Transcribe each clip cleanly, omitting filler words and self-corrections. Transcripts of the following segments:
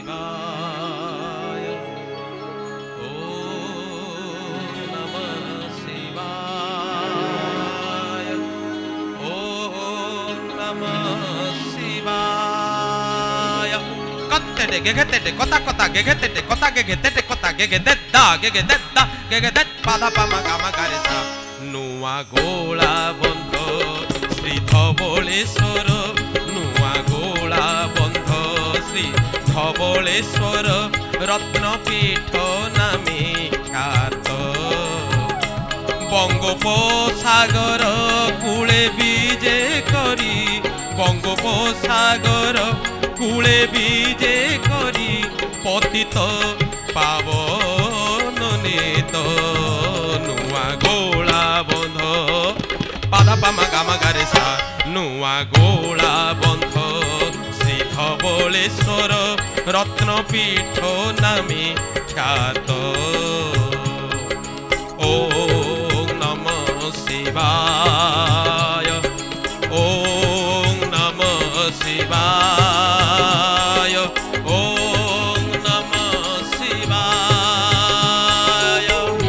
शिवाय ओम नमः शिवाय ओम नमः शिवाय कत्ते गेगेते कोता कोता गेगेते कोता गेगेते कोता गेगेदद्दा गेगेदद्दा गेगेदद पादा पामा गामा गारेसा नुआ गोला बंध श्री धवलेश्वर नुआ गोला बंध श्री धवलेश्वर रत्नपीठ नामे ख्यात बंगोपसागर कूले बीजे करी बंगोपसागर कूले बीजे करी पतित पावन नेत नुआ गोला बंध पादा पामा गामा गारेसा नुआ गोला बंध श्री धवलेश्वर रत्नपीठ नामे ख्यात ओम नमः शिवाय ओम नमः शिवाय ओम नमः शिवाय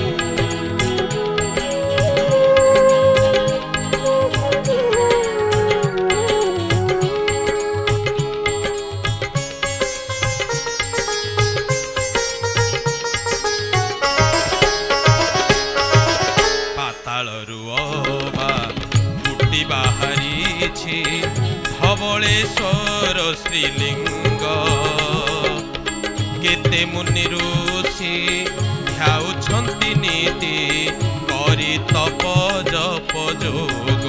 धवलेश्वर श्रीलिंग केते मुनि ऋषि ध्याउछन्ति नीति करि तप जप जोग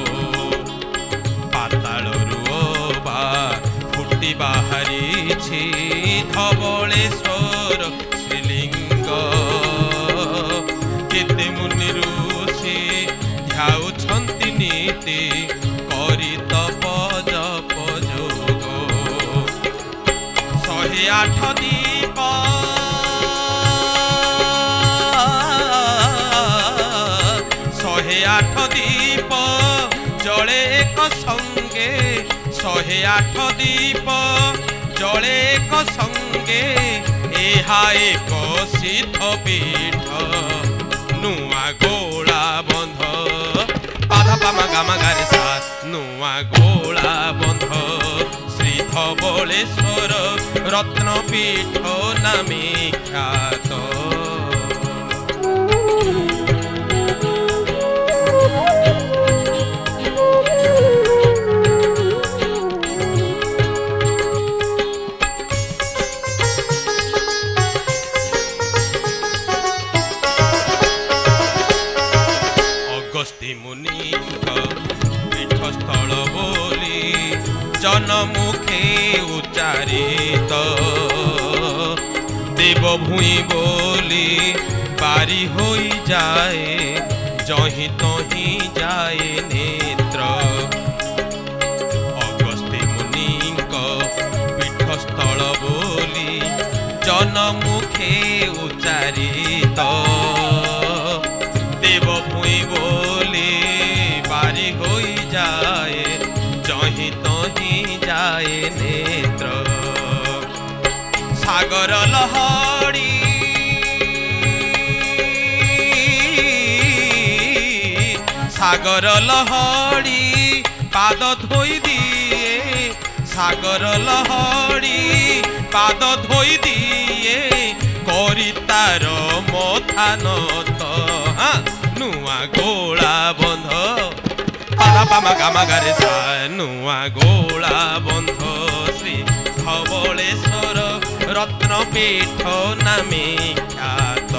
पातालरु बा फुटी बाहरिछि धवलेश्वर श्रीलिंग केते मुनि ऋषि ध्याउछन्ति नीति करि तप जप जोग 108 दीप 108 दीप जले एक संगे 108 दीप जले एक संगे एहा एक सिद्ध पीठ नुआ गोला बंध पादा पामा गामा गारेसा नुआ गोला बंध श्री धवलेश्वर रत्नपीठ नामे ख्यात अगस्त्य मुनि पीठस्थल बोली जनमुखे उच्चारित देवभूमि बोली बारी होई जाए जही तही जाए नेत्र अगस्त्य मुनि पीठस्थल बोली जनमुखे उच्चारित देवभूमि बोली बारी होई जाए जही तही जाए नेत्र सागर लहड़ी सागर लहड़ी पाद धोई दिए सागर लहड़ी पाद धोई दिए करी तार मथा नत नुआ गोला बंध पादा पामा गामा गारेसा नुआ गोला बंध श्री धवलेश्वर रत्नपीठ नामे ख्यात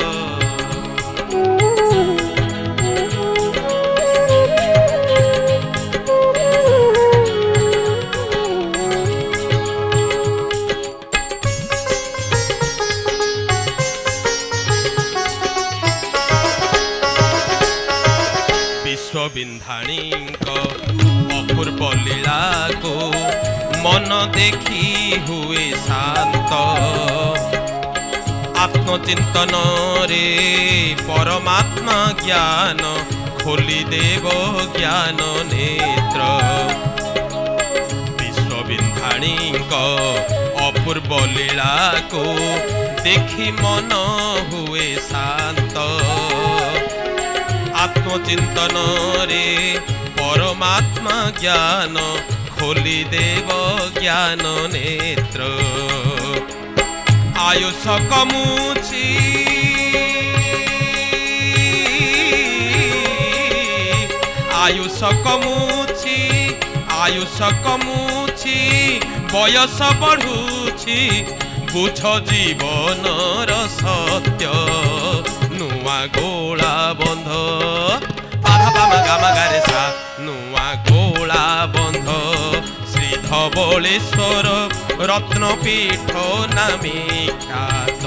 विश्वविंधाणी अपूर्व लीला को मन देखी हुए शांत आत्मचिंतन रे परमात्मा ज्ञान खोली देव ज्ञान नेत्र विश्वविंधाणी अपूर्व लीला को देखी मन हुए शांत आत्मचिंतन रे परमात्मा ज्ञान खोली देव ज्ञान नेत्र आयुष कमुची आयुष कमुची बयस बढ़ुची बुझ जीवनर सत्य नुआ गोला बंध गारे सा नुआ गोला बंध श्री धवलेश्वर रत्नपीठ नामी ख्यात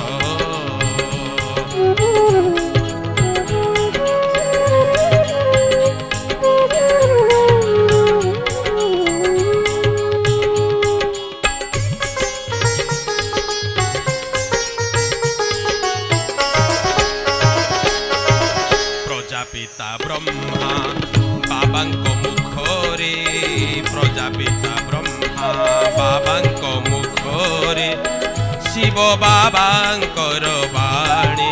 प्रजापिता ब्रह्मा बाबांको मुखरे प्रजापिता ब्रह्मा बाबांको मुखरे शिव बाबांकर बाणी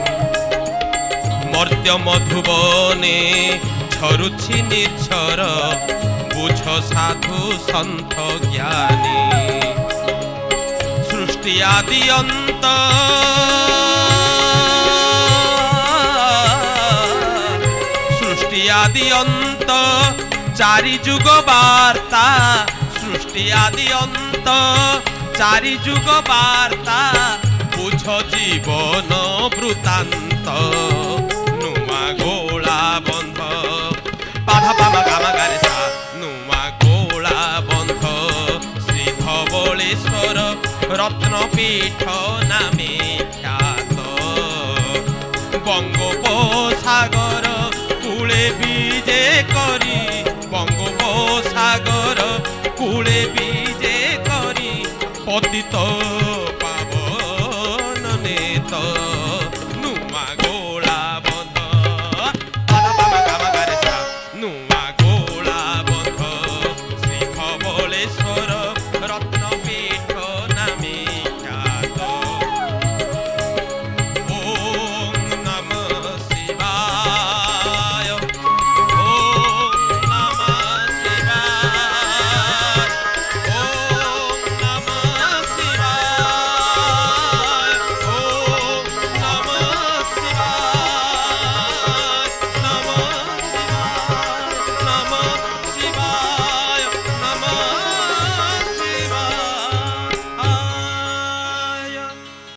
मर्त्य मधुबने झरुछि निर्झर बुझ साधु सन्थ ज्ञानी सृष्टि आदि अंत आदि अंत चारि जुग वार्ता सृष्टि आदि अंत चारि जुग वार्ता बुझ जीवन वृत्तांत नुआ गोला बंध पाधा पामा गामा गारे सा नुआ गोला बंध श्री धवलेश्वर रत्नपीठ नामे ख्यात बंगोपसागर कूले भी